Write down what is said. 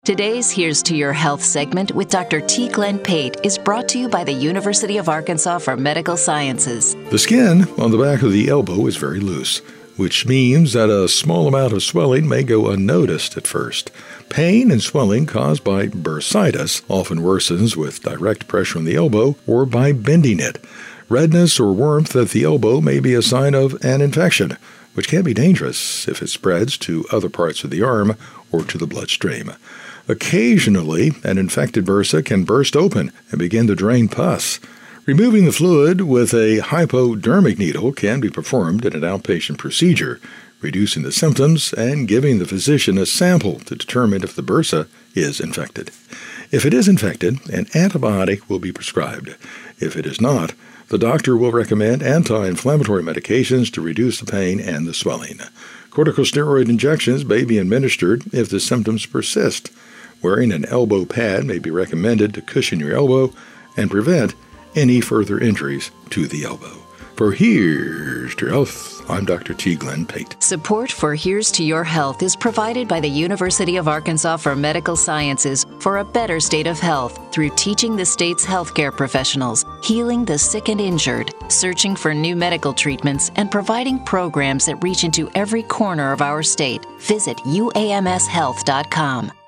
Today's Here's to Your Health segment with Dr. T. Glenn Pate is brought to you by the University of Arkansas for Medical Sciences. The skin on the back of the elbow is very loose, which means that a small amount of swelling may go unnoticed at first. Pain and swelling caused by bursitis often worsens with direct pressure on the elbow or by bending it. Redness or warmth at the elbow may be a sign of an infection, which can be dangerous if it spreads to other parts of the arm or to the bloodstream. Occasionally, an infected bursa can burst open and begin to drain pus. Removing the fluid with a hypodermic needle can be performed in an outpatient procedure, reducing the symptoms and giving the physician a sample to determine if the bursa is infected. If it is infected, an antibiotic will be prescribed. If it is not, the doctor will recommend anti-inflammatory medications to reduce the pain and the swelling. Corticosteroid injections may be administered if the symptoms persist. Wearing an elbow pad may be recommended to cushion your elbow and prevent any further injuries to the elbow. For Here's to Your Health, I'm Dr. T. Glenn Pate. Support for Here's to Your Health is provided by the University of Arkansas for Medical Sciences for a better state of health through teaching the state's healthcare professionals, healing the sick and injured, searching for new medical treatments, and providing programs that reach into every corner of our state. Visit uamshealth.com.